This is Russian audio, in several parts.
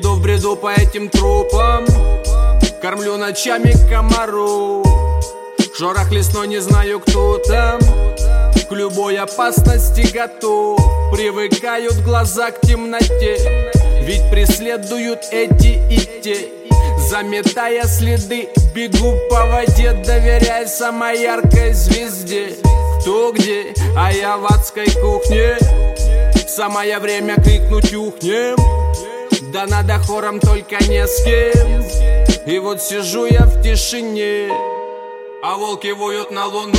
Иду в бреду по этим трупам, кормлю ночами комару. Шорох лесной, не знаю, кто там, к любой опасности готов. Привыкают глаза к темноте, ведь преследуют эти и те. Заметая следы, бегу по воде, доверяя самой яркой звезде. Кто где, а я в адской кухне. Самое время крикнуть ухнем. Да надо хором, только не с кем. И вот сижу я в тишине, а волки воют на луну,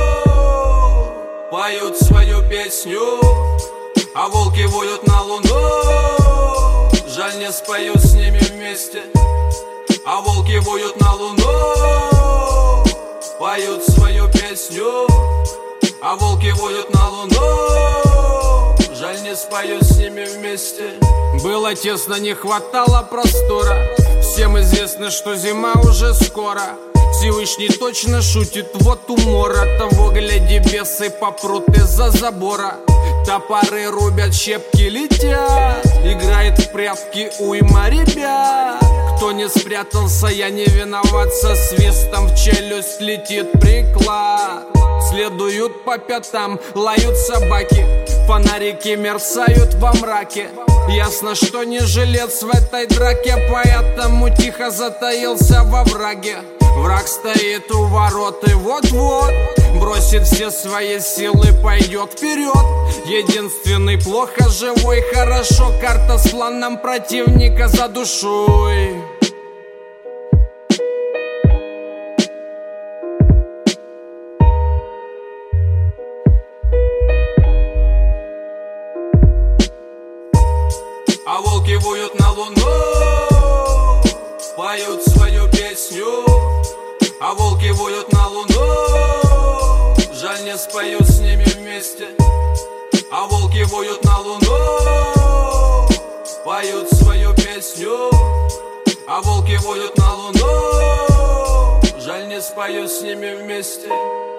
поют свою песню. А волки воют на луну, жаль, не спою с ними вместе. А волки воют на луну, поют свою песню. А волки воют на луну, жаль, не спою с ними вместе. Было тесно, не хватало простора. Всем известно, что зима уже скоро. Всевышний точно шутит, вот умора. Того гляди, бесы попрут из-за забора. Топоры рубят, щепки летят. Играет в прятки уйма ребят. Кто не спрятался, я не виноват. Со свистом в челюсть летит приклад. Следуют по пятам, лают собаки. Фонарики мерцают во мраке. Ясно, что не жилец в этой драке, поэтому тихо затаился во враге. Враг стоит у ворот и вот-вот бросит все свои силы, пойдет вперед. Единственный плохо живой, хорошо, карта с планом противника за душой. А волки воют на луну, поют свою песню. А волки воют на луну, жаль, не спою с ними вместе. А волки воют на луну, поют свою песню. А волки воют на луну, жаль, не спою с ними вместе.